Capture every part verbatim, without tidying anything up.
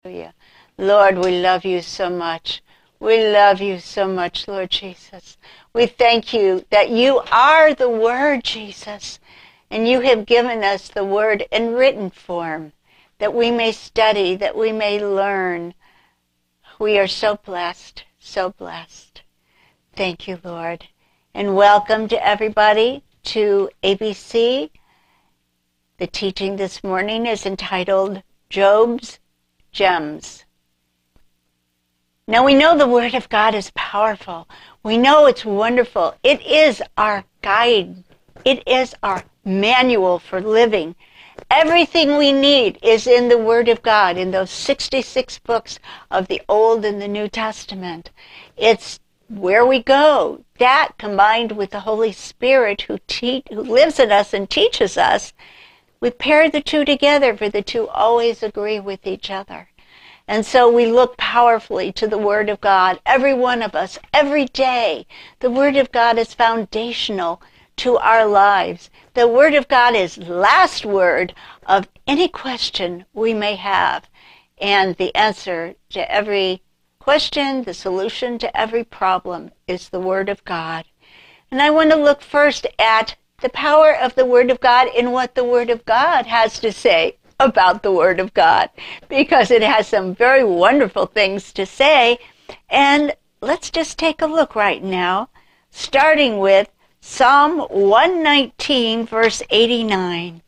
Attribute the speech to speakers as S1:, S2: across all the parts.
S1: Hallelujah. Lord, we love you so much. We love you so much, Lord Jesus. We thank you that you are the Word, Jesus, and you have given us the Word in written form, that we may study, that we may learn. We are so blessed, so blessed. Thank you, Lord. And welcome to everybody to A B C. The teaching this morning is entitled Job's Gems. Now we know the Word of God is powerful. We know it's wonderful. It is our guide. It is our manual for living. Everything we need is in the Word of God, in those sixty-six books of the Old and the New Testament. It's where we go. That, combined with the Holy Spirit who, te- who lives in us and teaches us, we pair the two together, for the two always agree with each other. And so we look powerfully to the Word of God, every one of us, every day. The Word of God is foundational to our lives. The Word of God is last word of any question we may have. And the answer to every question, the solution to every problem is the Word of God. And I want to look first at the power of the Word of God in what the Word of God has to say about the Word of God, because it has some very wonderful things to say. And let's just take a look right now, starting with Psalm one nineteen, verse eighty-nine.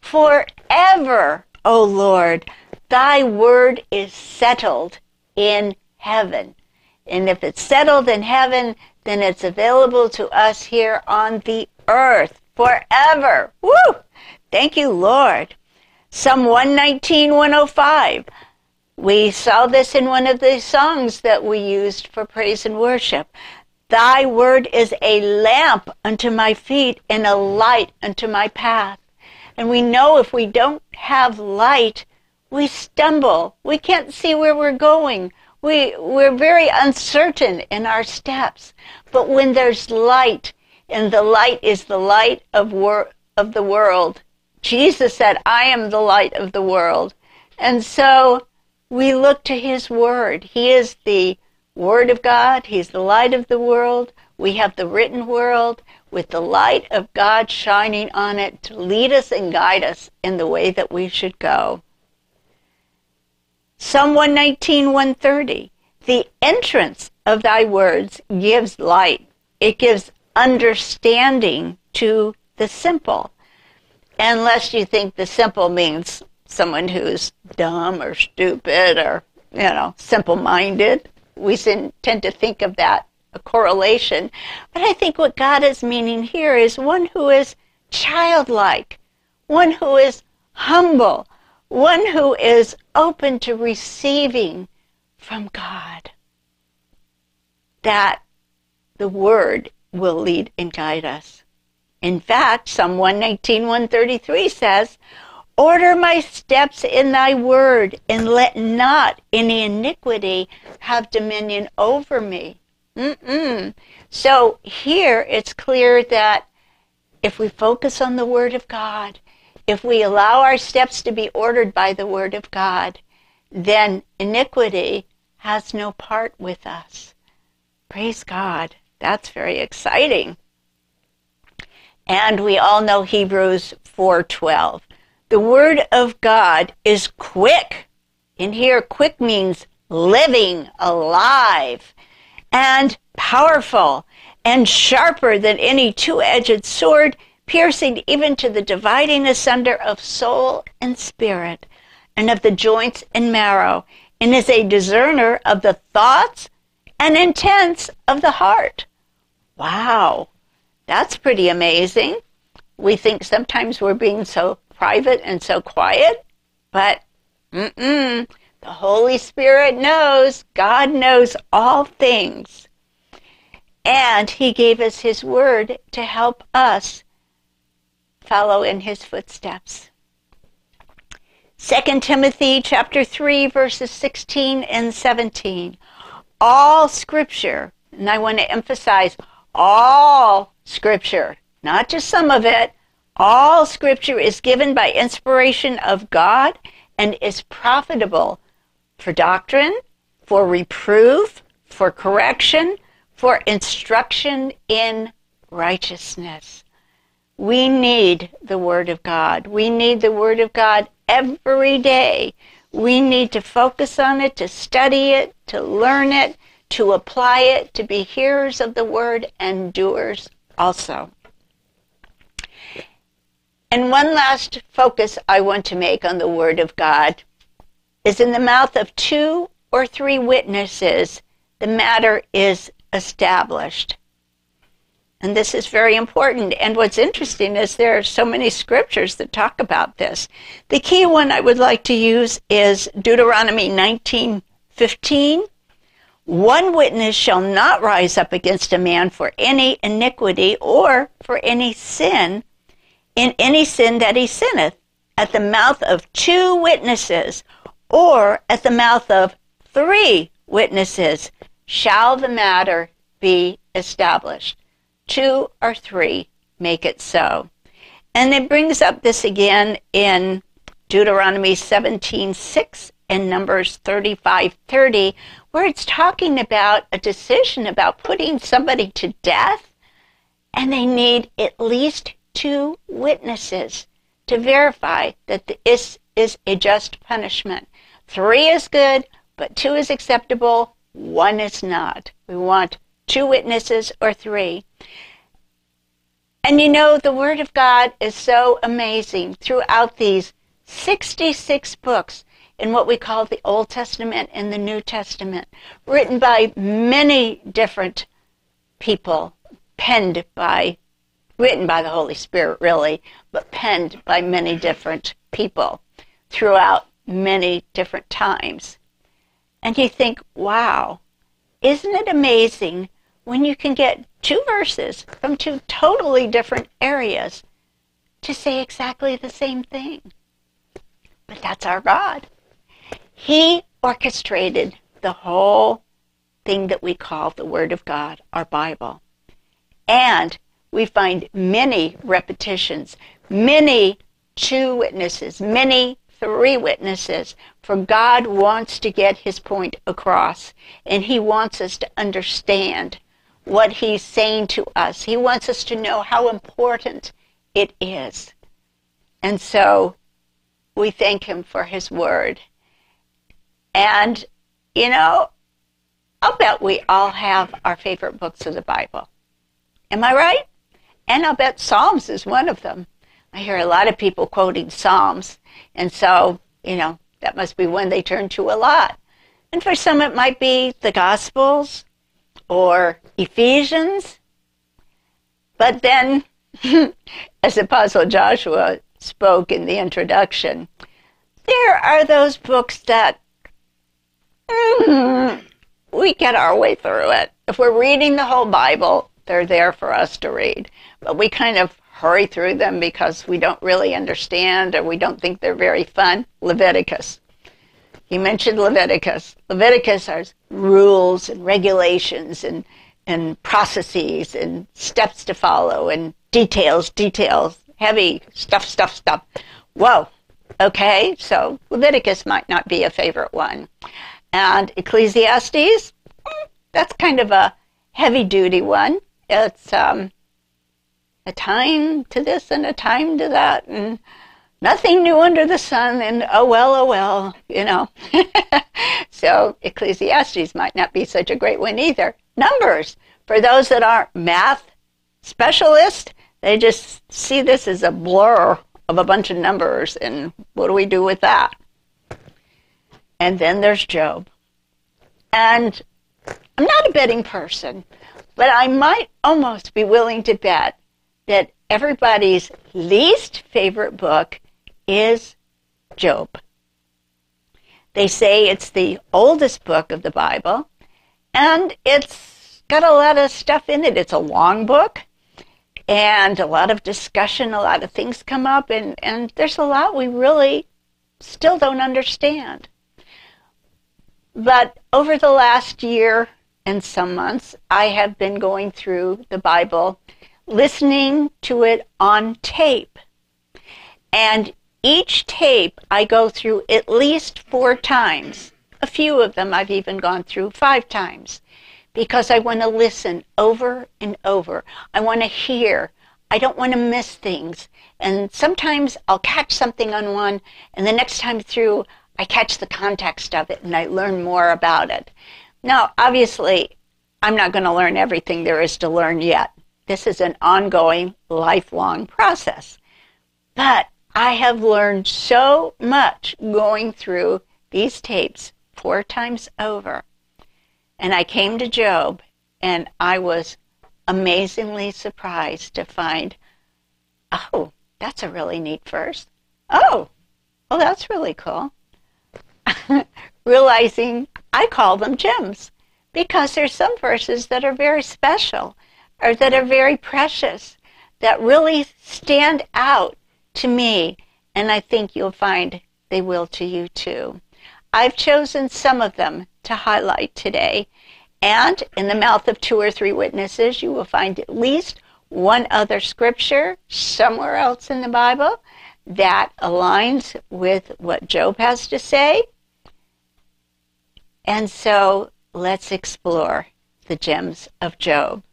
S1: Forever, O Lord, thy word is settled in heaven. And if it's settled in heaven, then it's available to us here on the earth forever. Woo! Thank you, Lord. Psalm one nineteen, one oh five. We saw this in one of the songs that we used for praise and worship. Thy word is a lamp unto my feet and a light unto my path. And we know if we don't have light, we stumble. We can't see where we're going. We, we're very uncertain in our steps. But when there's light, and the light is the light of, wor- of the world, Jesus said, I am the light of the world. And so we look to his word. He is the Word of God. He's the light of the world. We have the written world with the light of God shining on it to lead us and guide us in the way that we should go. Psalm one nineteen, one thirty. The entrance of thy words gives light. It gives understanding to the simple. Unless you think the simple means someone who's dumb or stupid or, you know, simple-minded. We tend to think of that, a correlation. But I think what God is meaning here is one who is childlike, one who is humble, one who is open to receiving from God. That the Word will lead and guide us. In fact, Psalm one nineteen, one thirty-three says, order my steps in thy word, and let not any iniquity have dominion over me. Mm-mm. So here it's clear that if we focus on the Word of God, if we allow our steps to be ordered by the Word of God, then iniquity has no part with us. Praise God. That's very exciting. And we all know Hebrews four twelve. The Word of God is quick. In here, quick means living, alive, and powerful, and sharper than any two-edged sword, piercing even to the dividing asunder of soul and spirit, and of the joints and marrow, and is a discerner of the thoughts and intents of the heart. Wow, that's pretty amazing. We think sometimes we're being so private and so quiet, but mm-mm, the Holy Spirit knows. God knows all things. And he gave us his word to help us follow in his footsteps. Second Timothy chapter three, verses sixteen and seventeen. All scripture, and I want to emphasize all scripture, not just some of it, all scripture is given by inspiration of God and is profitable for doctrine, for reproof, for correction, for instruction in righteousness. We need the Word of God. We need the Word of God every day. We need to focus on it, to study it, to learn it, to apply it, to be hearers of the Word and doers also. And one last focus I want to make on the Word of God is in the mouth of two or three witnesses, the matter is established. And this is very important. And what's interesting is there are so many scriptures that talk about this. The key one I would like to use is Deuteronomy nineteen fifteen. One witness shall not rise up against a man for any iniquity or for any sin, in any sin that he sinneth, at the mouth of two witnesses, or at the mouth of three witnesses, shall the matter be established. Two or three make it so. And it brings up this again in Deuteronomy seventeen six and Numbers thirty-five thirty, where it's talking about a decision about putting somebody to death, and they need at least two witnesses to verify that this is a just punishment. Three is good, but two is acceptable, one is not. We want two witnesses or three. And you know, the Word of God is so amazing throughout these sixty-six books in what we call the Old Testament and the New Testament, written by many different people, penned by, written by the Holy Spirit really, but penned by many different people throughout many different times. And you think, wow, isn't it amazing when you can get two verses from two totally different areas to say exactly the same thing? But that's our God. He orchestrated the whole thing that we call the Word of God, our Bible. And we find many repetitions, many two witnesses, many three witnesses, for God wants to get his point across, and he wants us to understand what he's saying to us. He wants us to know how important it is. And so we thank him for his word. And, you know, I'll bet we all have our favorite books of the Bible. Am I right? And I'll bet Psalms is one of them. I hear a lot of people quoting Psalms. And so, you know, that must be one they turn to a lot. And for some it might be the Gospels or Ephesians. But then, as Apostle Joshua spoke in the introduction, there are those books that mm, we get our way through it. If we're reading the whole Bible, they're there for us to read. But we kind of hurry through them because we don't really understand or we don't think they're very fun. Leviticus. He mentioned Leviticus. Leviticus are rules and regulations and, and processes and steps to follow and details, details, heavy stuff, stuff, stuff. Whoa. Okay, so Leviticus might not be a favorite one. And Ecclesiastes, that's kind of a heavy-duty one. It's um, a time to this and a time to that, and nothing new under the sun, and oh well, oh well, you know. So Ecclesiastes might not be such a great one either. Numbers, for those that aren't math specialists, they just see this as a blur of a bunch of numbers, and what do we do with that? And then there's Job. And I'm not a betting person, but I might almost be willing to bet that everybody's least favorite book is Job. They say it's the oldest book of the Bible, and it's got a lot of stuff in it. It's a long book, and a lot of discussion, a lot of things come up, and, and there's a lot we really still don't understand. But over the last year and some months, I have been going through the Bible, listening to it on tape. And each tape I go through at least four times. A few of them I've even gone through five times because I want to listen over and over. I want to hear. I don't want to miss things. And sometimes I'll catch something on one, and the next time through, I catch the context of it and I learn more about it. Now, obviously, I'm not going to learn everything there is to learn yet. This is an ongoing, lifelong process. But I have learned so much going through these tapes four times over. And I came to Job, and I was amazingly surprised to find, oh, that's a really neat verse. Oh, well, that's really cool. Realizing I call them gems because there's some verses that are very special or that are very precious that really stand out to me, and I think you'll find they will to you too. I've chosen some of them to highlight today, and in the mouth of two or three witnesses, you will find at least one other scripture somewhere else in the Bible that aligns with what Job has to say. And so let's explore the gems of Job.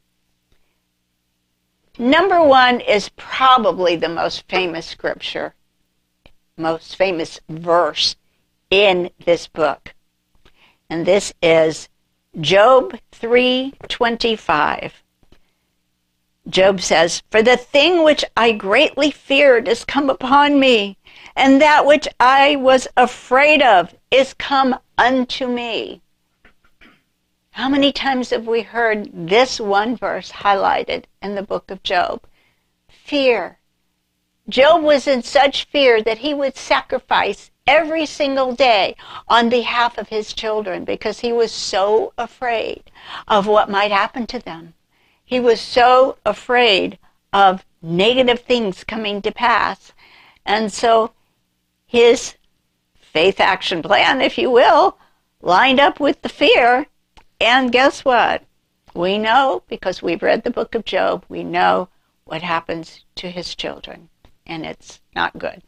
S1: Number one is probably the most famous scripture, most famous verse in this book. And this is Job three twenty-five. Job says, "For the thing which I greatly feared is come upon me, and that which I was afraid of is come unto me." How many times have we heard this one verse highlighted in the book of Job? Fear. Job was in such fear that he would sacrifice every single day on behalf of his children because he was so afraid of what might happen to them. He was so afraid of negative things coming to pass. And so his faith action plan, if you will, lined up with the fear. And guess what? We know, because we've read the book of Job, we know what happens to his children. And it's not good.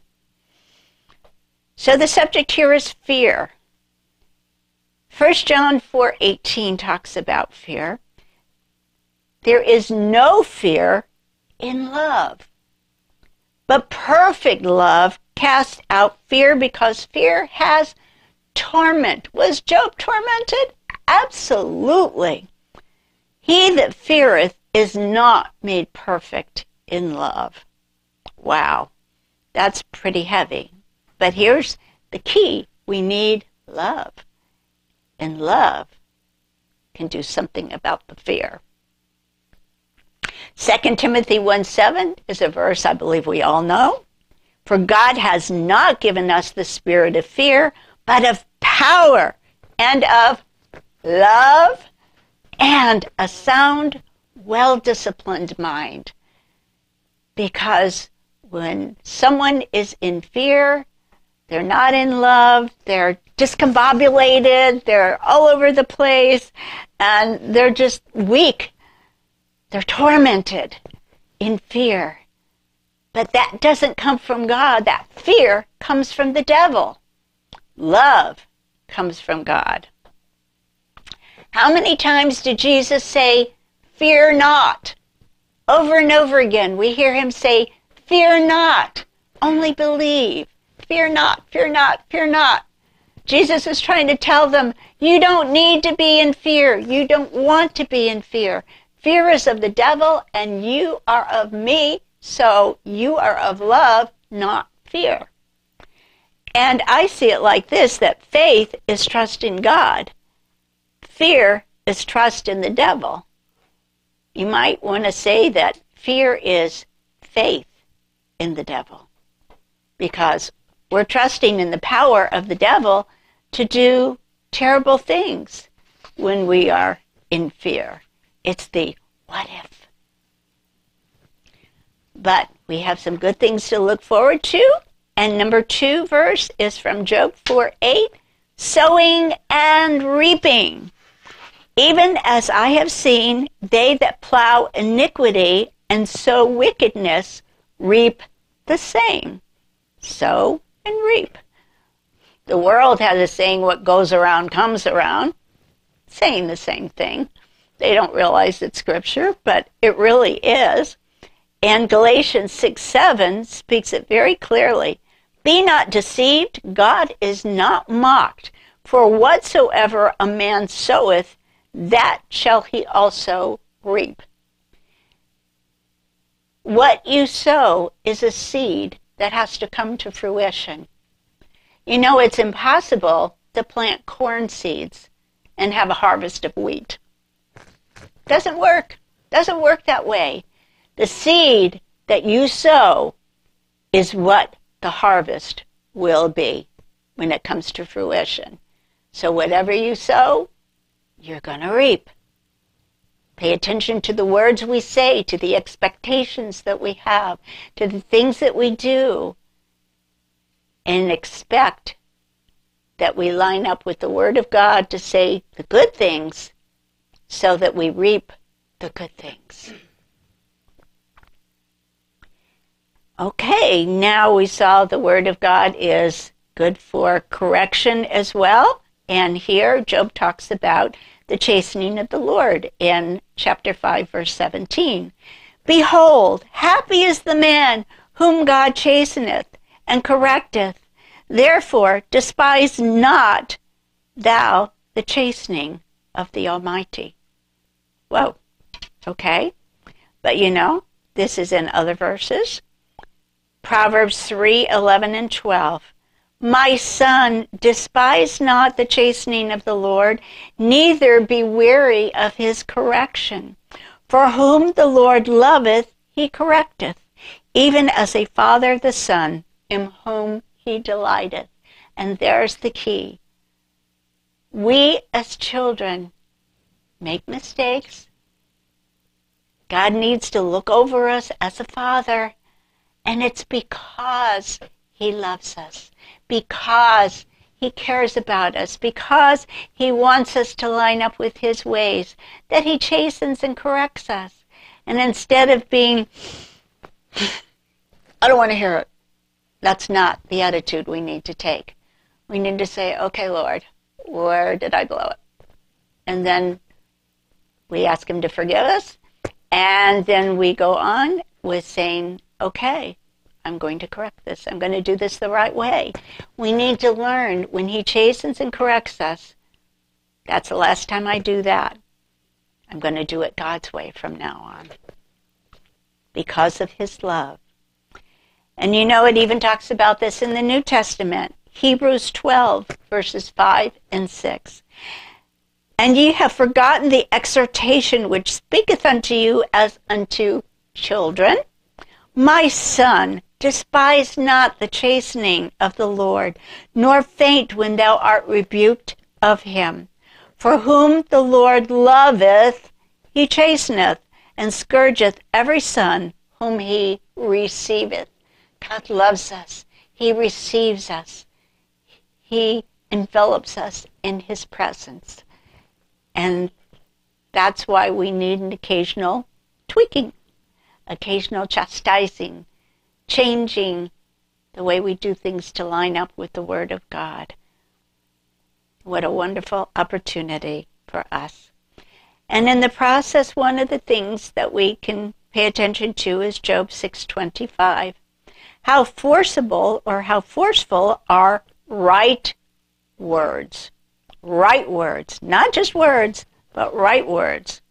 S1: So the subject here is fear. First John four eighteen talks about fear. There is no fear in love, but perfect love casts out fear, because fear has torment. Was Job tormented? Absolutely. He that feareth is not made perfect in love. Wow, that's pretty heavy. But here's the key. We need love. And love can do something about the fear. Second Timothy one seven is a verse I believe we all know. For God has not given us the spirit of fear, but of power and of love and a sound, well-disciplined mind. Because when someone is in fear, they're not in love, they're discombobulated, they're all over the place, and they're just weak. They're tormented in fear. But that doesn't come from God. That fear comes from the devil. Love comes from God. How many times did Jesus say, "Fear not"? Over and over again, we hear him say, "Fear not, only believe. Fear not, fear not, fear not." Jesus is trying to tell them, you don't need to be in fear. You don't want to be in fear. Fear is of the devil, and you are of me, so you are of love, not fear. And I see it like this, that faith is trust in God. Fear is trust in the devil. You might want to say that fear is faith in the devil, because we're trusting in the power of the devil to do terrible things when we are in fear. It's the what if. But we have some good things to look forward to. And number two verse is from Job four eight, sowing and reaping. Even as I have seen, they that plow iniquity and sow wickedness reap the same. Sow and reap. The world has a saying, what goes around comes around, saying the same thing. They don't realize it's scripture, but it really is. And Galatians six seven speaks it very clearly. Be not deceived, God is not mocked. For whatsoever a man soweth, that shall he also reap. What you sow is a seed that has to come to fruition. You know, it's impossible to plant corn seeds and have a harvest of wheat. Doesn't work. Doesn't work that way. The seed that you sow is what the harvest will be when it comes to fruition. So whatever you sow, you're going to reap. Pay attention to the words we say, to the expectations that we have, to the things that we do, and expect that we line up with the Word of God to say the good things so that we reap the good things. Okay, now we saw the Word of God is good for correction as well. And here Job talks about the chastening of the Lord in chapter five, verse seventeen. Behold, happy is the man whom God chasteneth and correcteth. Therefore despise not thou the chastening of the Almighty. Whoa, okay. But you know, this is in other verses. Proverbs three, eleven and twelve. My son, despise not the chastening of the Lord, neither be weary of his correction. For whom the Lord loveth, he correcteth, even as a father the son, in whom he delighteth. And there's the key. We as children make mistakes. God needs to look over us as a father, and it's because he loves us. Because he cares about us, because he wants us to line up with his ways, that he chastens and corrects us. And instead of being, I don't want to hear it, that's not the attitude we need to take. We need to say, okay, Lord, where did I blow it? And then we ask him to forgive us, and then we go on with saying, okay, I'm going to correct this. I'm going to do this the right way. We need to learn when he chastens and corrects us, that's the last time I do that. I'm going to do it God's way from now on because of his love. And you know, it even talks about this in the New Testament. Hebrews twelve, verses five and six. And ye have forgotten the exhortation which speaketh unto you as unto children. My son, despise not the chastening of the Lord, nor faint when thou art rebuked of him. For whom the Lord loveth, he chasteneth, and scourgeth every son whom he receiveth. God loves us. He receives us. He envelops us in his presence. And that's why we need an occasional tweaking, occasional chastising, changing the way we do things to line up with the Word of God. What a wonderful opportunity for us. And in the process, one of the things that we can pay attention to is Job six twenty-five. How forcible or how forceful are right words. Right words. Not just words, but right words.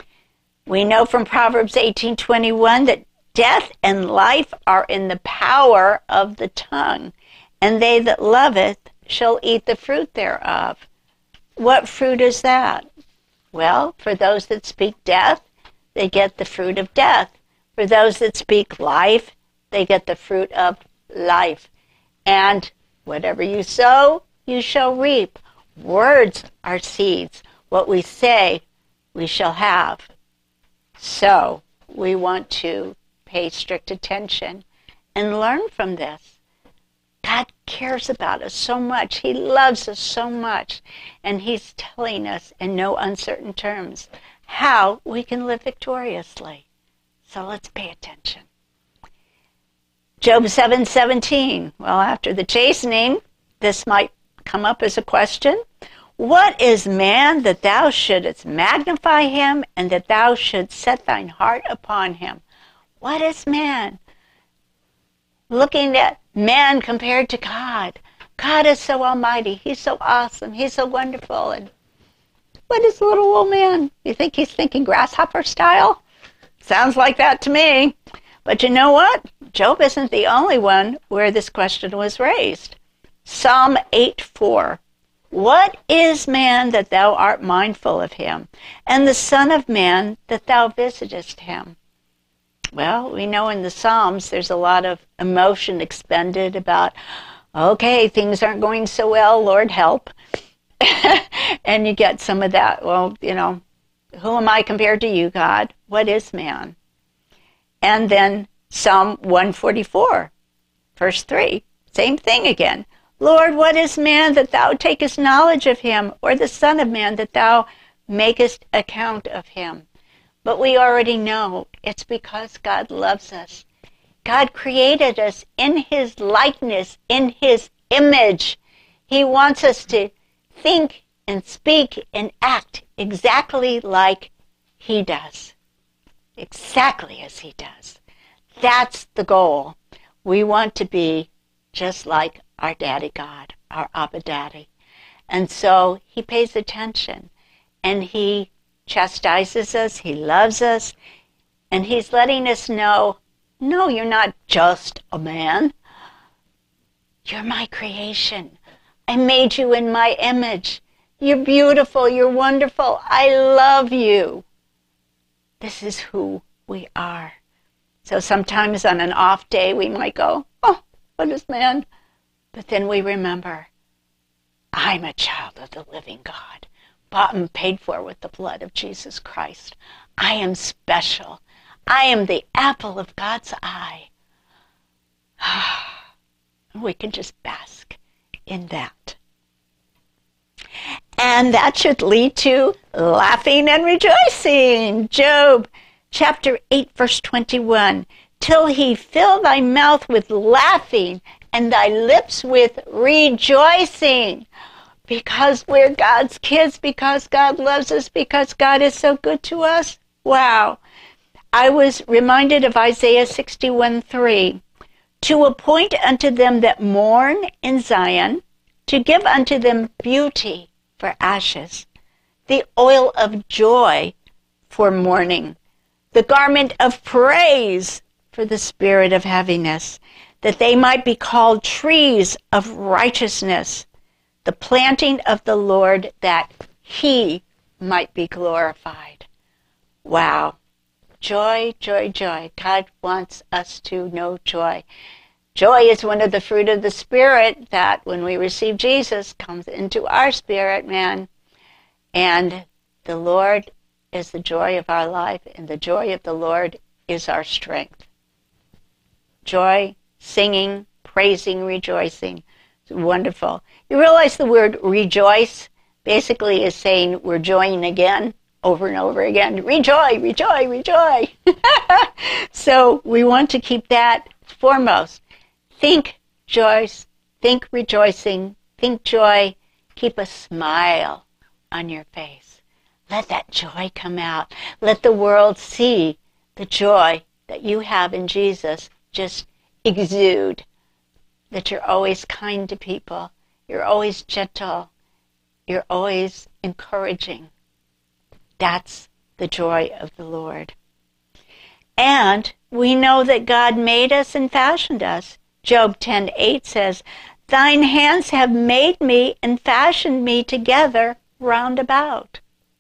S1: We know from Proverbs eighteen twenty-one that death and life are in the power of the tongue, and they that love it shall eat the fruit thereof. What fruit is that? Well, for those that speak death, they get the fruit of death. For those that speak life, they get the fruit of life. And whatever you sow, you shall reap. Words are seeds. What we say, we shall have. So we want to pay strict attention and learn from this. God cares about us so much. He loves us so much. And he's telling us in no uncertain terms how we can live victoriously. So let's pay attention. Job seven seventeen. Well, after the chastening, this might come up as a question. What is man that thou shouldest magnify him, and that thou shouldst set thine heart upon him? What is man? Looking at man compared to God. God is so almighty. He's so awesome. He's so wonderful. And what is little old man? You think he's thinking grasshopper style? Sounds like that to me. But you know what? Job isn't the only one where this question was raised. Psalm eight four. What is man that thou art mindful of him, and the son of man that thou visitest him? Well, we know in the Psalms there's a lot of emotion expended about, okay, things aren't going so well, Lord help. And you get some of that, well, you know, who am I compared to you, God? What is man? And then Psalm one forty-four, verse three, same thing again. Lord, what is man that thou takest knowledge of him, or the son of man that thou makest account of him? But we already know it's because God loves us. God created us in his likeness, in his image. He wants us to think and speak and act exactly like he does. Exactly as he does. That's the goal. We want to be just like our Daddy God, our Abba Daddy. And so he pays attention, and he chastises us, he loves us, and he's letting us know, no, you're not just a man. You're my creation. I made you in my image. You're beautiful, you're wonderful. I love you. This is who we are. So sometimes on an off day we might go, oh, what is man? But then we remember, I'm a child of the living God, bought and paid for with the blood of Jesus Christ. I am special. I am the apple of God's eye. We can just bask in that. And that should lead to laughing and rejoicing. Job chapter eight, verse twenty-one. Till he fill thy mouth with laughing and thy lips with rejoicing. Because we're God's kids, because God loves us, because God is so good to us. Wow. I was reminded of Isaiah sixty-one three. To appoint unto them that mourn in Zion, to give unto them beauty for ashes, the oil of joy for mourning, the garment of praise for the spirit of heaviness, that they might be called trees of righteousness, the planting of the Lord, that he might be glorified. Wow. Joy, joy, joy. God wants us to know joy. Joy is one of the fruit of the Spirit that when we receive Jesus comes into our spirit, man. And the Lord is the joy of our life, and the joy of the Lord is our strength. Joy, singing, praising, rejoicing. It's wonderful. You realize the word rejoice basically is saying we're joying again, over and over again. Rejoice, rejoice, rejoice. So we want to keep that foremost. Think joy, think rejoicing, think joy. Keep a smile on your face. Let that joy come out. Let the world see the joy that you have in Jesus just exude. That you're always kind to people. You're always gentle. You're always encouraging. That's the joy of the Lord. And we know that God made us and fashioned us. Job ten eight says, thine hands have made me and fashioned me together round about.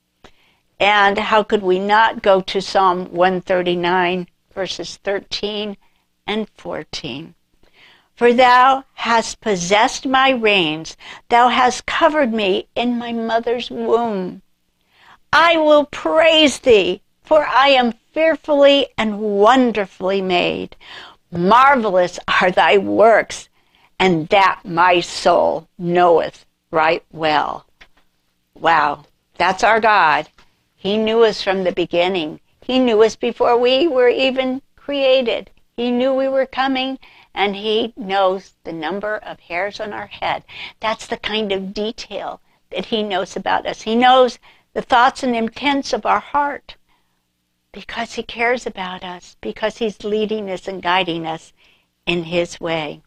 S1: And how could we not go to Psalm one thirty-nine, verses thirteen and fourteen? For thou hast possessed my reins, thou hast covered me in my mother's womb. I will praise thee, for I am fearfully and wonderfully made. Marvelous are thy works, and that my soul knoweth right well. Wow, that's our God. He knew us from the beginning. He knew us before we were even created. He knew we were coming, and he knows the number of hairs on our head. That's the kind of detail that he knows about us. He knows the thoughts and intents of our heart because he cares about us, because he's leading us and guiding us in his way.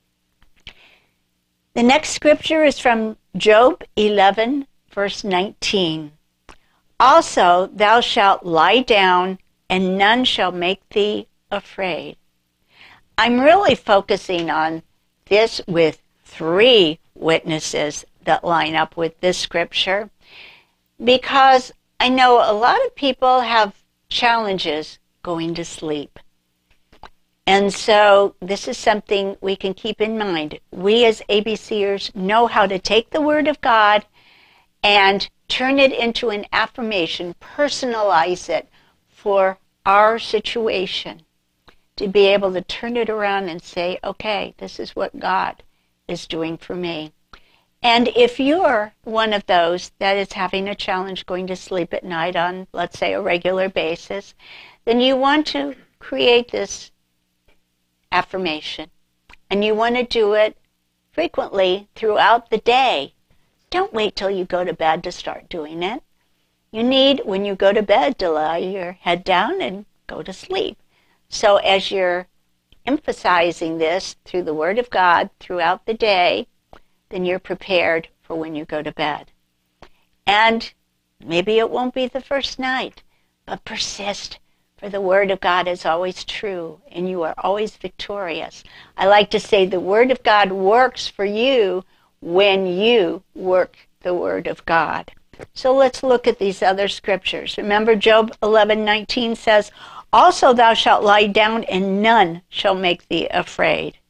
S1: The next scripture is from Job eleven, verse nineteen. Also, thou shalt lie down, and none shall make thee afraid. I'm really focusing on this with three witnesses that line up with this scripture, because I know a lot of people have challenges going to sleep. And so this is something we can keep in mind. We as ABCers know how to take the Word of God and turn it into an affirmation, personalize it for our situation, to be able to turn it around and say, okay, this is what God is doing for me. And if you're one of those that is having a challenge going to sleep at night on, let's say, a regular basis, then you want to create this affirmation. And you want to do it frequently throughout the day. Don't wait till you go to bed to start doing it. You need, when you go to bed, to lie your head down and go to sleep. So as you're emphasizing this through the Word of God throughout the day, then you're prepared for when you go to bed. And maybe it won't be the first night, but persist, for the Word of God is always true, and you are always victorious. I like to say the Word of God works for you when you work the Word of God. So let's look at these other scriptures. Remember, Job eleven nineteen says, also thou shalt lie down, and none shall make thee afraid.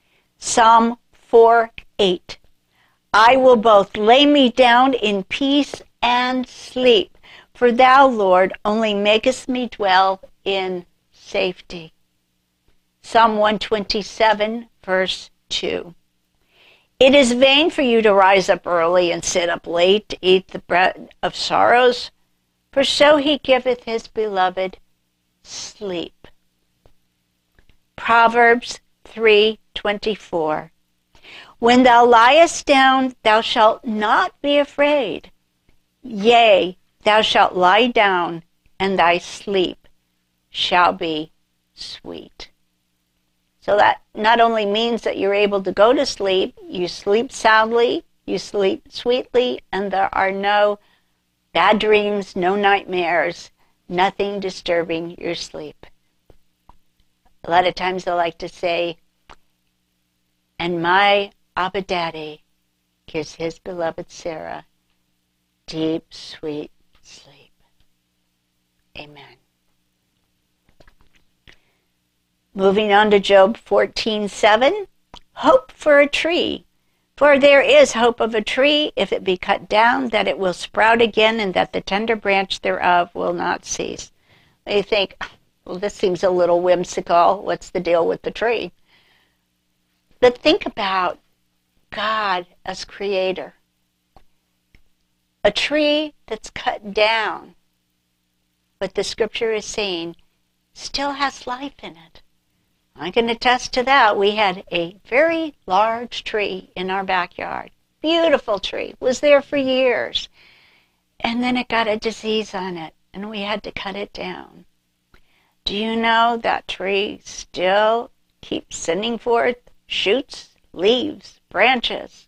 S1: Psalm four eight, I will both lay me down in peace and sleep, for thou, Lord, only makest me dwell in safety. Psalm one twenty-seven, verse two. It is vain for you to rise up early and sit up late to eat the bread of sorrows, for so he giveth his beloved sleep. Proverbs three twenty-four. When thou liest down, thou shalt not be afraid. Yea, thou shalt lie down, and thy sleep shall be sweet. So that not only means that you're able to go to sleep, you sleep soundly, you sleep sweetly, and there are no bad dreams, no nightmares, nothing disturbing your sleep. A lot of times I like to say, and my Abba Daddy gives his beloved Sarah deep, sweet sleep. Amen. Moving on to Job fourteen seven, hope for a tree. For there is hope of a tree, if it be cut down, that it will sprout again, and that the tender branch thereof will not cease. You think, well, this seems a little whimsical. What's the deal with the tree? But think about God as creator. A tree that's cut down, but the scripture is saying, still has life in it. I can attest to that. We had a very large tree in our backyard. Beautiful tree. Was there for years. And then it got a disease on it, and we had to cut it down. Do you know that tree still keeps sending forth shoots, leaves, branches?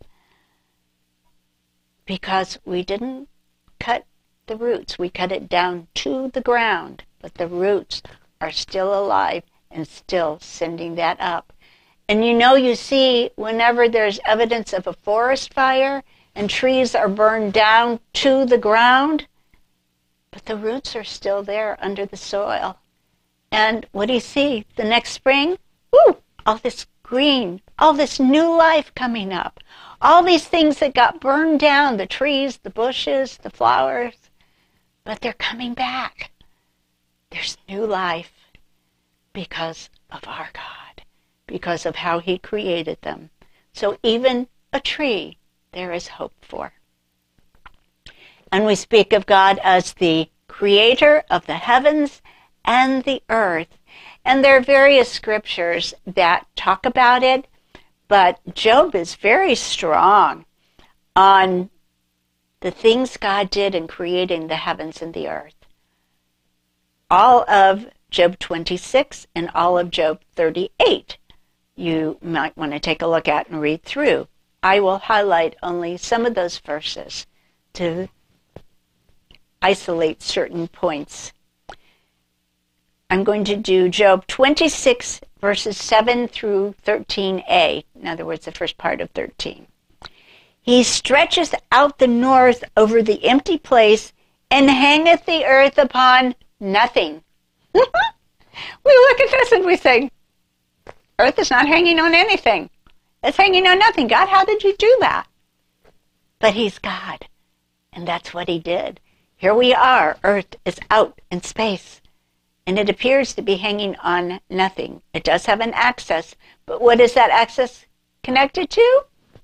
S1: Because we didn't cut the roots. We cut it down to the ground, but the roots are still alive and still sending that up. And you know, you see, whenever there's evidence of a forest fire and trees are burned down to the ground, but the roots are still there under the soil. And what do you see? The next spring, woo, all this green, all this new life coming up. All these things that got burned down, the trees, the bushes, the flowers, but they're coming back. There's new life. Because of our God, because of how he created them. So even a tree, there is hope for. And we speak of God as the creator of the heavens and the earth. And there are various scriptures that talk about it, but Job is very strong on the things God did in creating the heavens and the earth. All of Job twenty-six and all of Job thirty-eight, you might want to take a look at and read through. I will highlight only some of those verses to isolate certain points. I'm going to do Job twenty-six, verses seven through thirteen a. In other words, the first part of thirteen. He stretcheth out the north over the empty place, and hangeth the earth upon nothing. We look at this and we say, earth is not hanging on anything. It's hanging on nothing. God, how did you do that? But he's God, and that's what he did. Here we are. Earth is out in space, and it appears to be hanging on nothing. It does have an axis, but what is that axis connected to?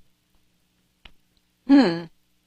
S1: Hmm.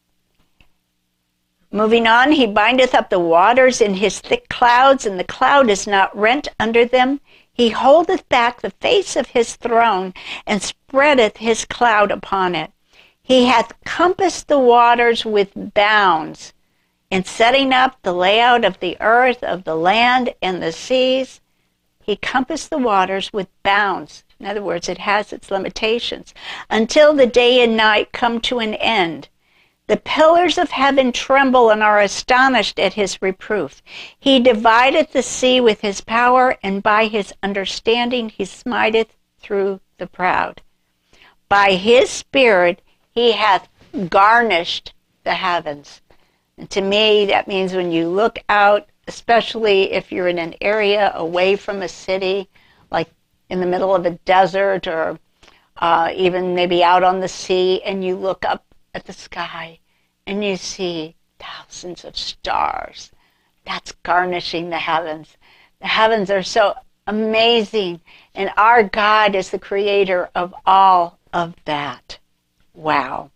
S1: Moving on, he bindeth up the waters in his thick clouds, and the cloud is not rent under them. He holdeth back the face of his throne, and spreadeth his cloud upon it. He hath compassed the waters with bounds, in setting up the layout of the earth, of the land, and the seas. He compassed the waters with bounds. In other words, it has its limitations, until the day and night come to an end. The pillars of heaven tremble and are astonished at his reproof. He divideth the sea with his power, and by his understanding he smiteth through the proud. By his spirit he hath garnished the heavens. And to me, that means when you look out, especially if you're in an area away from a city, like in the middle of a desert, or uh, even maybe out on the sea, and you look up at the sky and you see thousands of stars. That's garnishing the heavens. The heavens are so amazing, and our God is the creator of all of that. Wow.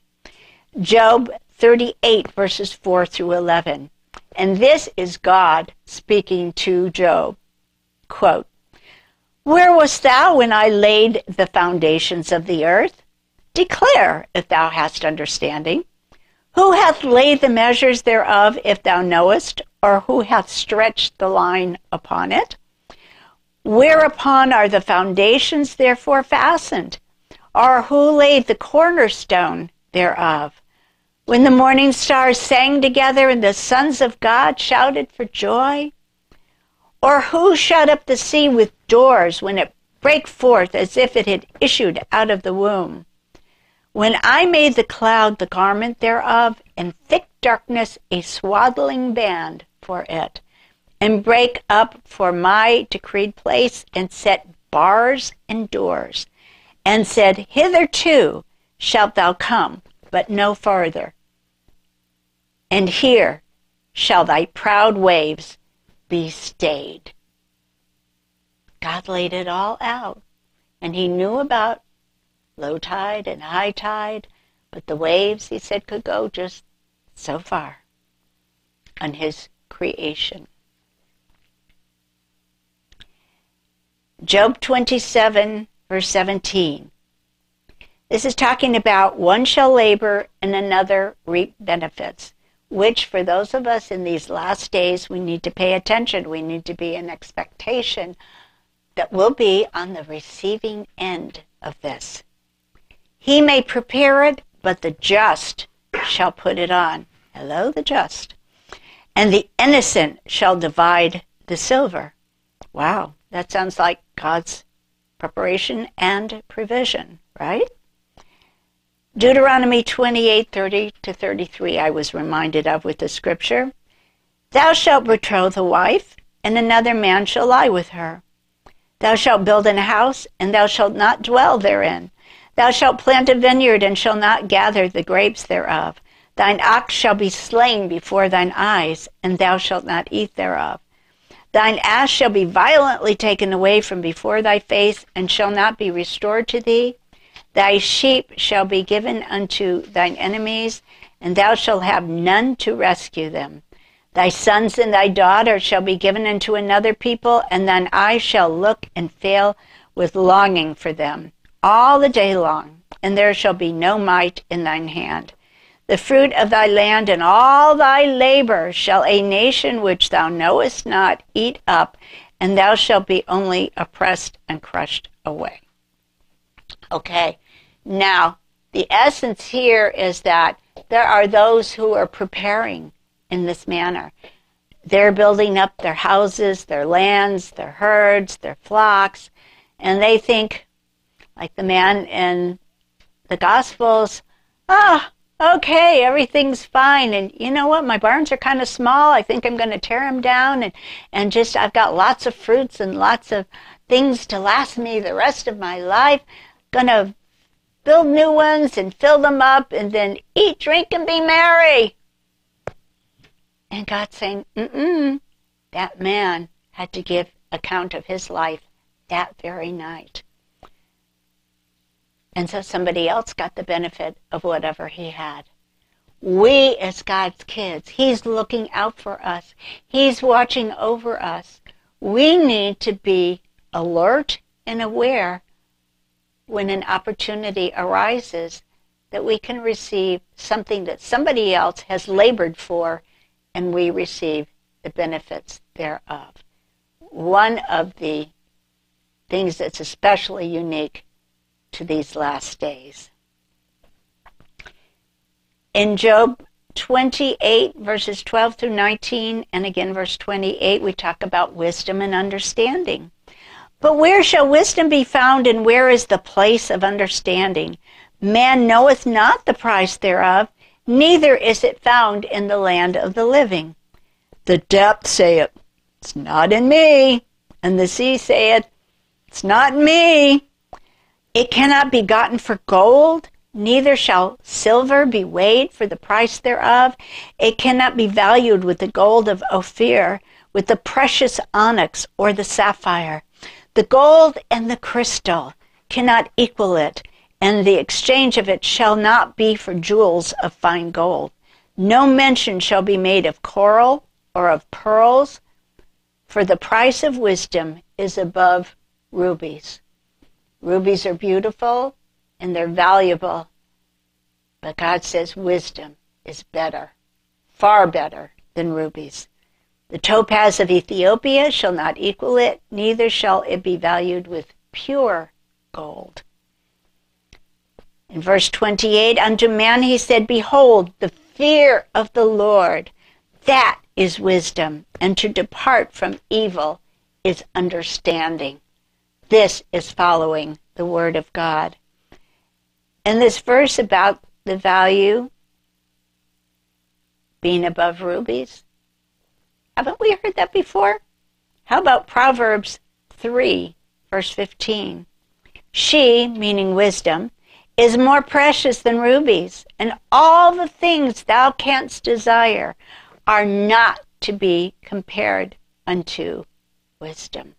S1: Job thirty-eight, verses four through eleven. And this is God speaking to Job. Quote, Where wast thou when I laid the foundations of the earth? Declare, if thou hast understanding. Who hath laid the measures thereof, if thou knowest, or who hath stretched the line upon it? Whereupon are the foundations therefore fastened? Or who laid the cornerstone thereof? When the morning stars sang together and the sons of God shouted for joy? Or who shut up the sea with doors when it brake forth as if it had issued out of the womb? When I made the cloud the garment thereof, and thick darkness a swaddling band for it, and brake up for my decreed place, and set bars and doors, and said, Hitherto shalt thou come, but no farther. And here shall thy proud waves be stayed. God laid it all out, and he knew about low tide and high tide, but the waves, he said, could go just so far on his creation. Job twenty-seven, verse seventeen. This is talking about one shall labor and another reap benefits, which for those of us in these last days, we need to pay attention. We need to be in expectation that we'll be on the receiving end of this. He may prepare it, but the just shall put it on. Hello, the just. And the innocent shall divide the silver. Wow, that sounds like God's preparation and provision, right? Deuteronomy twenty-eight, thirty to thirty-three, I was reminded of with the scripture. Thou shalt betroth a wife, and another man shall lie with her. Thou shalt build an house, and thou shalt not dwell therein. Thou shalt plant a vineyard, and shalt not gather the grapes thereof. Thine ox shall be slain before thine eyes, and thou shalt not eat thereof. Thine ass shall be violently taken away from before thy face, and shall not be restored to thee. Thy sheep shall be given unto thine enemies, and thou shalt have none to rescue them. Thy sons and thy daughters shall be given unto another people, and thine eyes shall look and fail with longing for them all the day long, and there shall be no might in thine hand. The fruit of thy land and all thy labor shall a nation which thou knowest not eat up, and thou shalt be only oppressed and crushed away. Okay, now the essence here is that there are those who are preparing in this manner. They're building up their houses, their lands, their herds, their flocks, and they think, like the man in the Gospels, ah, okay, everything's fine. And you know what? My barns are kind of small. I think I'm going to tear them down. And, and just, I've got lots of fruits and lots of things to last me the rest of my life. Going to build new ones and fill them up and then eat, drink, and be merry. And God's saying, mm-mm. That man had to give account of his life that very night. And so somebody else got the benefit of whatever he had. We, as God's kids, he's looking out for us. He's watching over us. We need to be alert and aware when an opportunity arises that we can receive something that somebody else has labored for, and we receive the benefits thereof. One of the things that's especially unique to these last days. In Job twenty-eight, verses twelve through nineteen, and again verse twenty-eight, we talk about wisdom and understanding. But where shall wisdom be found, and where is the place of understanding? Man knoweth not the price thereof, neither is it found in the land of the living. The depths saith, it's not in me, and the sea saith, it's not in me. It cannot be gotten for gold, neither shall silver be weighed for the price thereof. It cannot be valued with the gold of Ophir, with the precious onyx or the sapphire. The gold and the crystal cannot equal it, and the exchange of it shall not be for jewels of fine gold. No mention shall be made of coral or of pearls, for the price of wisdom is above rubies. Rubies are beautiful and they're valuable, but God says wisdom is better, far better than rubies. The topaz of Ethiopia shall not equal it, neither shall it be valued with pure gold. In verse twenty-eight, unto man he said, behold, the fear of the Lord, that is wisdom, and to depart from evil is understanding. This is following the word of God. And this verse about the value being above rubies, haven't we heard that before? How about Proverbs three, verse fifteen? She, meaning wisdom, is more precious than rubies, and all the things thou canst desire are not to be compared unto wisdom.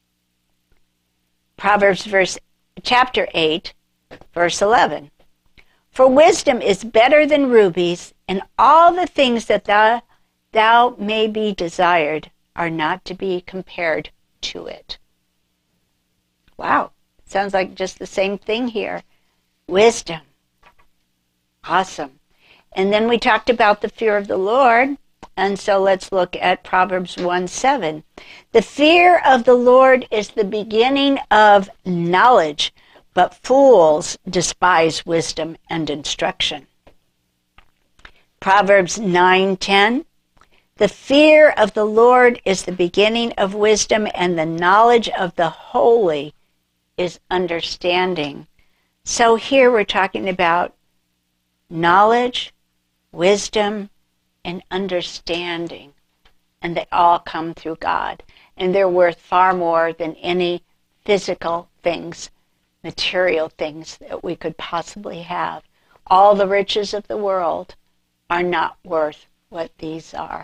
S1: Proverbs verse, chapter eight, verse eleven. For wisdom is better than rubies, and all the things that thou, thou may be desired are not to be compared to it. Wow, sounds like just the same thing here. Wisdom. Awesome. And then we talked about the fear of the Lord, and so let's look at Proverbs one seven. The fear of the Lord is the beginning of knowledge, but fools despise wisdom and instruction. Proverbs nine ten. The fear of the Lord is the beginning of wisdom, and the knowledge of the holy is understanding. So here we're talking about knowledge, wisdom, and understanding. And they all come through God. And they're worth far more than any physical things, material things that we could possibly have. All the riches of the world are not worth what these are.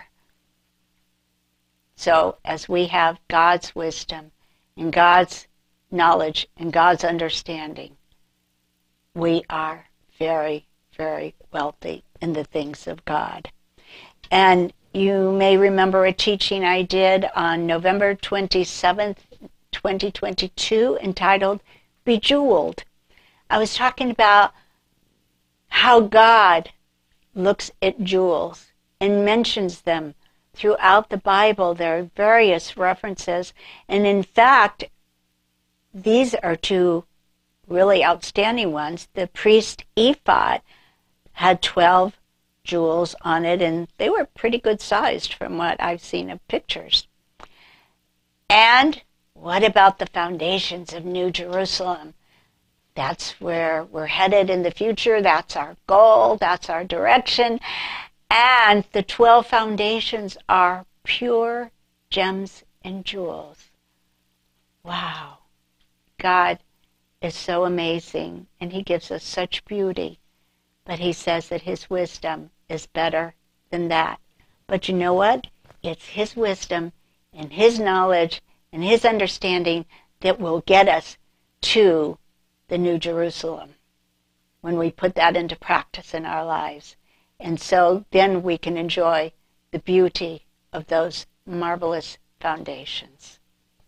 S1: So as we have God's wisdom and God's knowledge and God's understanding, we are very, very wealthy in the things of God. And You may remember a teaching I did on November twenty-seventh, twenty twenty-two, entitled Bejeweled. I was talking about how God looks at jewels and mentions them throughout the Bible. There are various references, and in fact, these are two really outstanding ones. The priest ephod had twelve jewels on it, and they were pretty good sized from what I've seen of pictures. And what about the foundations of New Jerusalem? That's where we're headed in the future. That's our goal. That's our direction. And the twelve foundations are pure gems and jewels. Wow. God is so amazing, and he gives us such beauty. But he says that his wisdom is better than that. But you know what? It's his wisdom and his knowledge and his understanding that will get us to the New Jerusalem when we put that into practice in our lives. And so then we can enjoy the beauty of those marvelous foundations.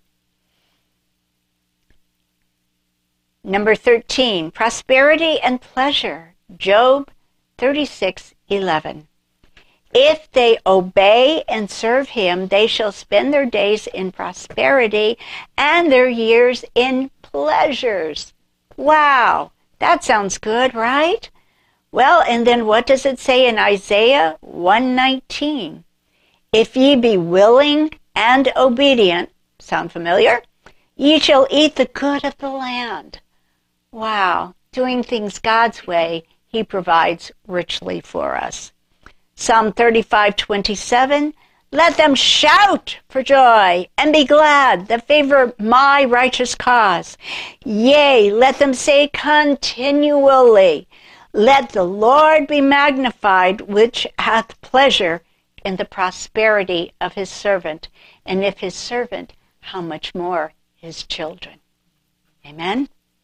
S1: Number thirteen, prosperity and pleasure. Job thirty-six eleven. If they obey and serve him, they shall spend their days in prosperity and their years in pleasures. Wow, that sounds good, right? Well, and then what does it say in Isaiah one nineteen? If ye be willing and obedient, sound familiar? Ye shall eat the good of the land. Wow, doing things God's way, he provides richly for us. Psalm thirty-five twenty-seven, let them shout for joy and be glad that favor my righteous cause. Yea, let them say continually, let the Lord be magnified, which hath pleasure in the prosperity of his servant. And if his servant, how much more his children. Amen?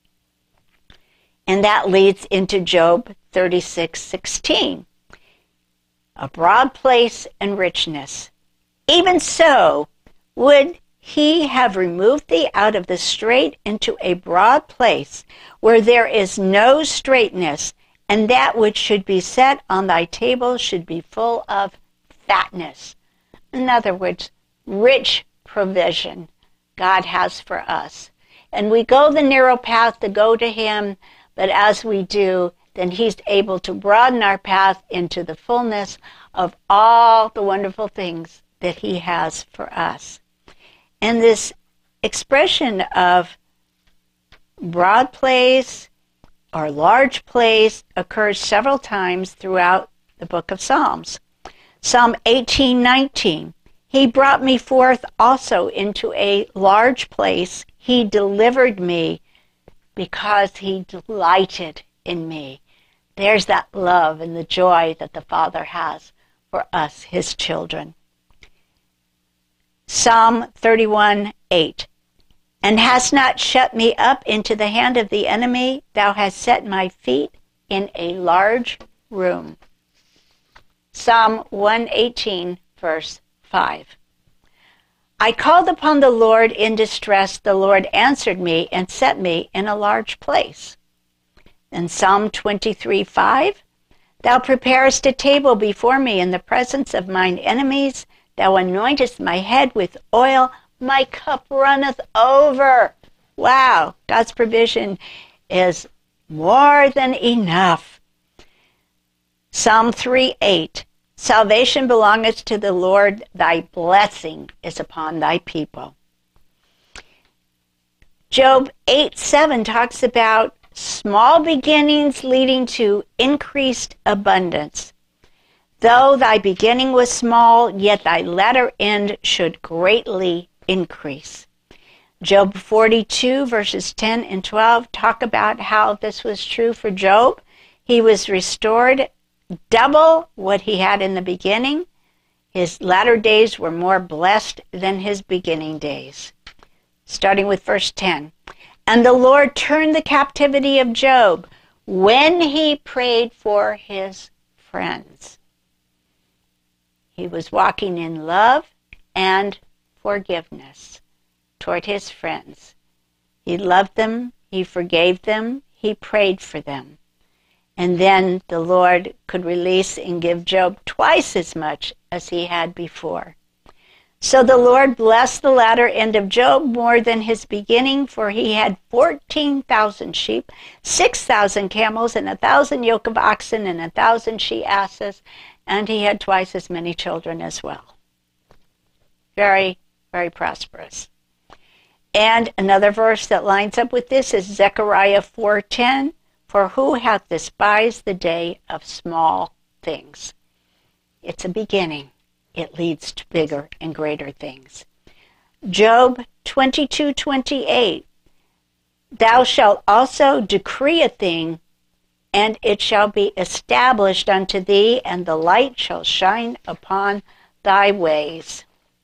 S1: And that leads into Job thirty-six sixteen. A broad place and richness. Even so, would he have removed thee out of the strait into a broad place, where there is no straightness, and that which should be set on thy table should be full of fatness. In other words, rich provision God has for us. And we go the narrow path to go to him, but as we do, then he's able to broaden our path into the fullness of all the wonderful things that he has for us. And this expression of broad place or large place occurs several times throughout the book of Psalms. Psalm eighteen nineteen, he brought me forth also into a large place. He delivered me because he delighted in me. There's that love and the joy that the Father has for us, his children. Psalm thirty-one eight, and hast not shut me up into the hand of the enemy, thou hast set my feet in a large room. Psalm one eighteen, verse five. I called upon the Lord in distress. The Lord answered me and set me in a large place. And Psalm twenty-three five, thou preparest a table before me in the presence of mine enemies. Thou anointest my head with oil. My cup runneth over. Wow, God's provision is more than enough. Psalm three eight, salvation belongeth to the Lord. Thy blessing is upon thy people. Job eight seven talks about small beginnings leading to increased abundance. Though thy beginning was small, yet thy latter end should greatly increase. Job forty-two, verses ten and twelve talk about how this was true for Job. He was restored double what he had in the beginning. His latter days were more blessed than his beginning days. Starting with verse ten. And the Lord turned the captivity of Job when he prayed for his friends. He was walking in love and forgiveness toward his friends. He loved them, he forgave them, he prayed for them. And then the Lord could release and give Job twice as much as he had before. So the Lord blessed the latter end of Job more than his beginning, for he had fourteen thousand sheep, six thousand camels, and a thousand yoke of oxen, and a thousand she-asses, and he had twice as many children as well. Very, very prosperous. And another verse that lines up with this is Zechariah four ten, for who hath despised the day of small things? It's a beginning. It leads to bigger and greater things. Job twenty-two twenty-eight, thou shalt also decree a thing, and it shall be established unto thee, and the light shall shine upon thy ways.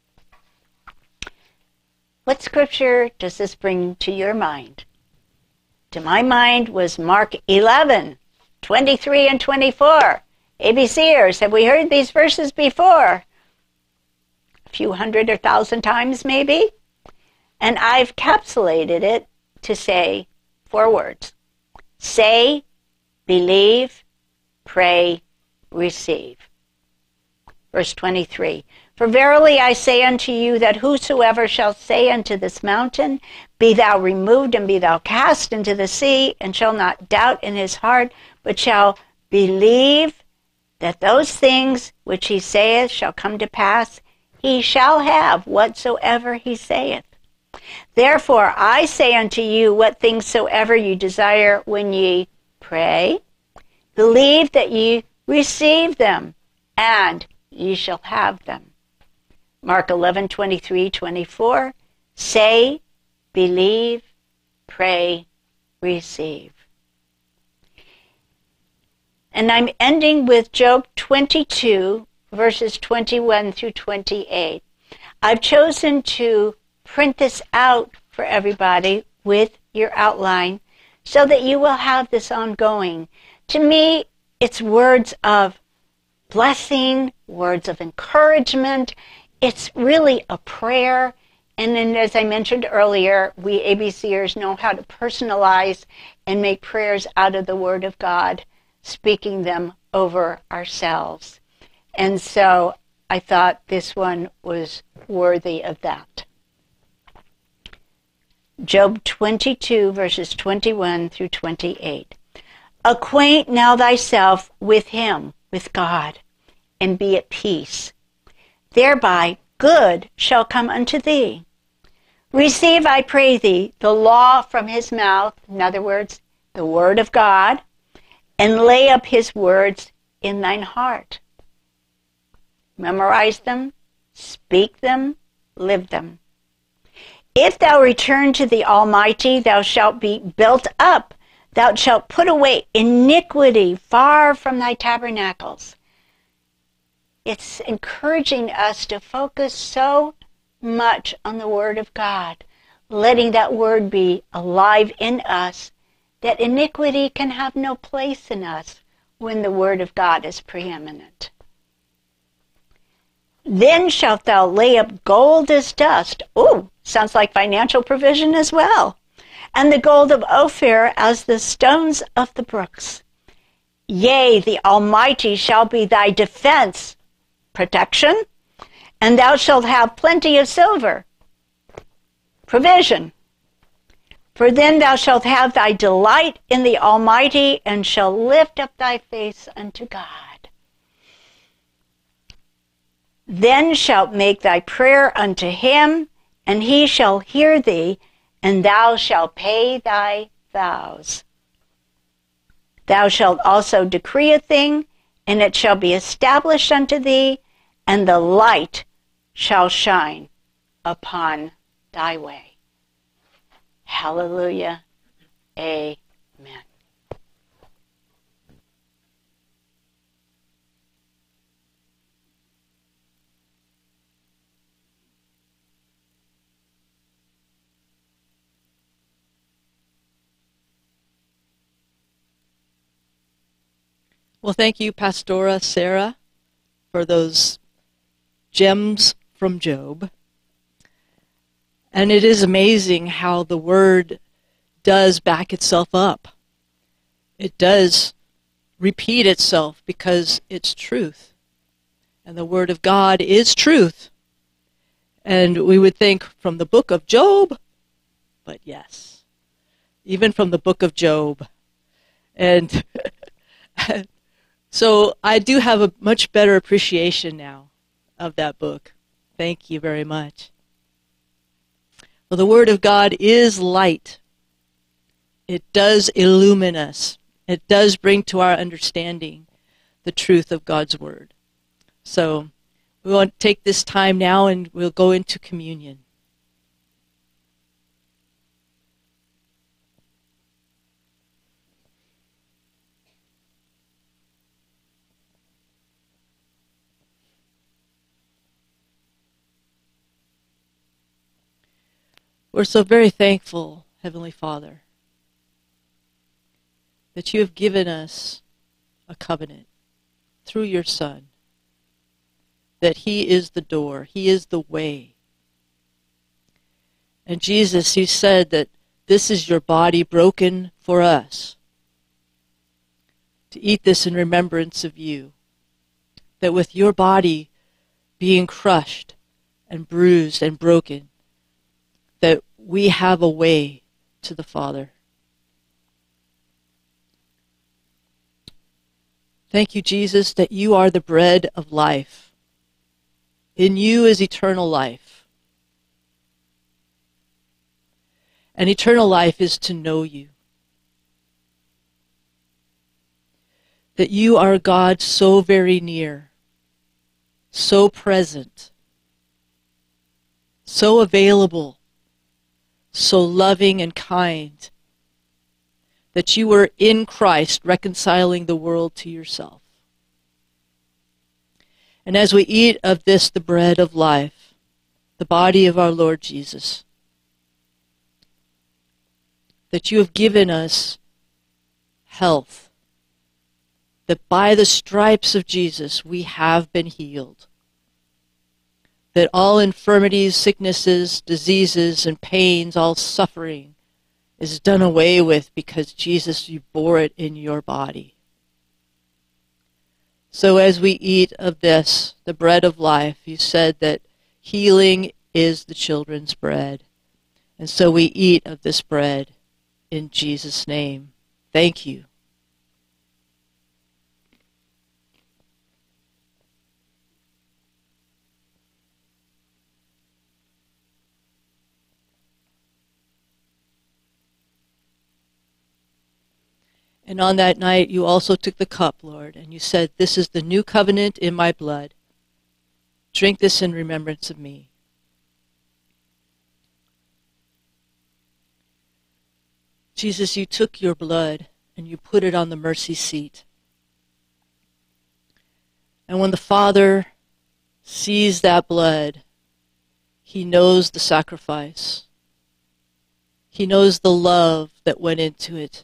S1: What scripture does this bring to your mind? To my mind was Mark eleven twenty-three and twenty-four. ABCers, have we heard these verses before? A few hundred or thousand times maybe? And I've capsulated it to say four words. Say, believe, pray, receive. Verse twenty-three. For verily I say unto you that whosoever shall say unto this mountain, be thou removed and be thou cast into the sea, and shall not doubt in his heart, but shall believe that those things which he saith shall come to pass, he shall have whatsoever he saith. Therefore I say unto you, what things soever you desire when ye pray, believe that ye receive them, and ye shall have them. Mark eleven twenty-three twenty-four, say, believe, pray, receive. And I'm ending with Job twenty-two, verses twenty-one through twenty-eight. I've chosen to print this out for everybody with your outline so that you will have this ongoing. To me, it's words of blessing, words of encouragement. It's really a prayer. And then, as I mentioned earlier, we ABCers know how to personalize and make prayers out of the Word of God, speaking them over ourselves. And so I thought this one was worthy of that. Job twenty-two, verses twenty-one through twenty-eight. Acquaint now thyself with him, with God, and be at peace. Thereby good shall come unto thee. Receive, I pray thee, the law from his mouth, in other words, the word of God, and lay up his words in thine heart. Memorize them, speak them, live them. If thou return to the Almighty, thou shalt be built up. Thou shalt put away iniquity far from thy tabernacles. It's encouraging us to focus so much on the Word of God, letting that Word be alive in us, that iniquity can have no place in us when the Word of God is preeminent. Then shalt thou lay up gold as dust. Oh, sounds like financial provision as well. And the gold of Ophir as the stones of the brooks. Yea, the Almighty shall be thy defense, protection, and thou shalt have plenty of silver, provision. For then thou shalt have thy delight in the Almighty, and shalt lift up thy face unto God. Then shalt make thy prayer unto him, and he shall hear thee, and thou shalt pay thy vows. Thou shalt also decree a thing, and it shall be established unto thee, and the light shall shine upon thy way. Hallelujah. Amen.
S2: Well, thank you, Pastora Sarah, for those Gems from Job. And it is amazing how the Word does back itself up. It does repeat itself because it's truth. And the Word of God is truth. And we would think from the book of Job, but yes, even from the book of Job. And so I do have a much better appreciation now of that book. Thank you very much. Well, the Word of God is light. It does illumine us. It does bring to our understanding the truth of God's Word. So we want to take this time now and we'll go into communion. We're so very thankful, Heavenly Father, that you have given us a covenant through your Son, that he is the door, he is the way. And Jesus, you said that this is your body broken for us, to eat this in remembrance of you, that with your body being crushed and bruised and broken, that we have a way to the Father. Thank you, Jesus, that you are the bread of life. In you is eternal life. And eternal life is to know you. That you are God so very near, so present, so available, so loving and kind, that you were in Christ reconciling the world to yourself. And as we eat of this, the bread of life, the body of our Lord Jesus, that you have given us health, that by the stripes of Jesus we have been healed, that all infirmities, sicknesses, diseases, and pains, all suffering is done away with because Jesus, you bore it in your body. So as we eat of this, the bread of life, you said that healing is the children's bread. And so we eat of this bread in Jesus' name. Thank you. And on that night you also took the cup, Lord, and you said, this is the new covenant in my blood. Drink this in remembrance of me. Jesus, you took your blood and you put it on the mercy seat. And when the Father sees that blood, he knows the sacrifice. He knows the love that went into it.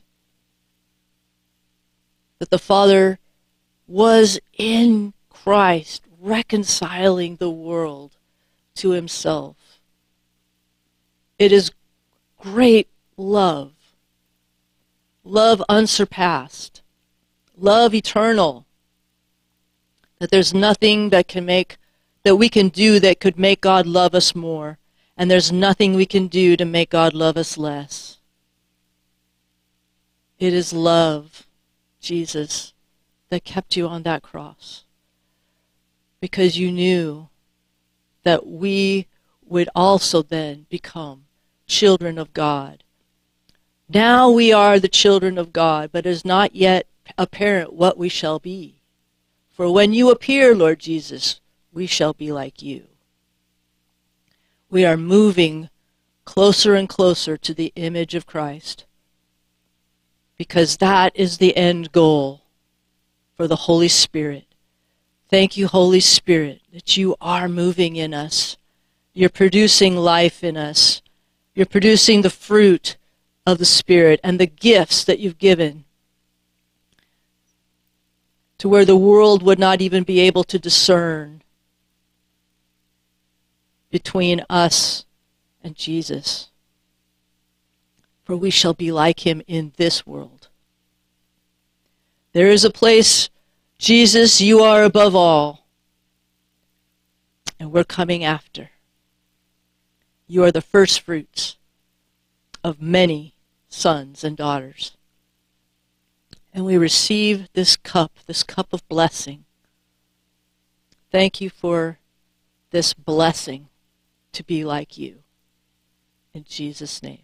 S2: That the Father was in Christ reconciling the world to himself. It is great love. Love unsurpassed. Love eternal. That there's nothing that can make, that we can do that could make God love us more. And there's nothing we can do to make God love us less. It is love, Jesus, that kept you on that cross. Because you knew that we would also then become children of God. Now we are the children of God, but it is not yet apparent what we shall be. For when you appear, Lord Jesus, we shall be like you. We are moving closer and closer to the image of Christ. Because that is the end goal for the Holy Spirit. Thank you, Holy Spirit, that you are moving in us. You're producing life in us. You're producing the fruit of the Spirit and the gifts that you've given to where the world would not even be able to discern between us and Jesus. For we shall be like him in this world. There is a place, Jesus, you are above all, and we're coming after. You are the first fruits of many sons and daughters. And we receive this cup, this cup of blessing. Thank you for this blessing to be like you. In Jesus' name.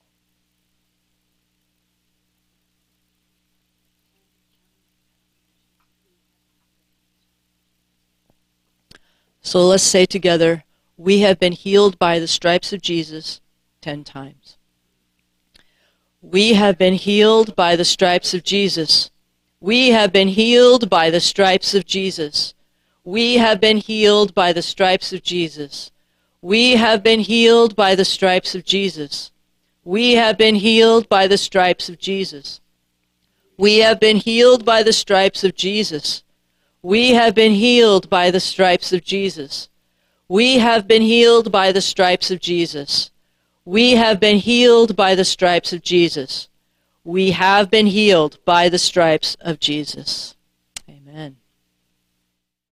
S2: So let's say together, we have been healed by the stripes of Jesus ten times. We have been healed by the stripes of Jesus. We have been healed by the stripes of Jesus. We have been healed by the stripes of Jesus. We have been healed by the stripes of Jesus. We have been healed by the stripes of Jesus. We have been healed by the stripes of Jesus. We have been healed by the stripes of Jesus. We have been healed by the stripes of Jesus. We have been healed by the stripes of Jesus. We have been healed by the stripes of Jesus. Amen.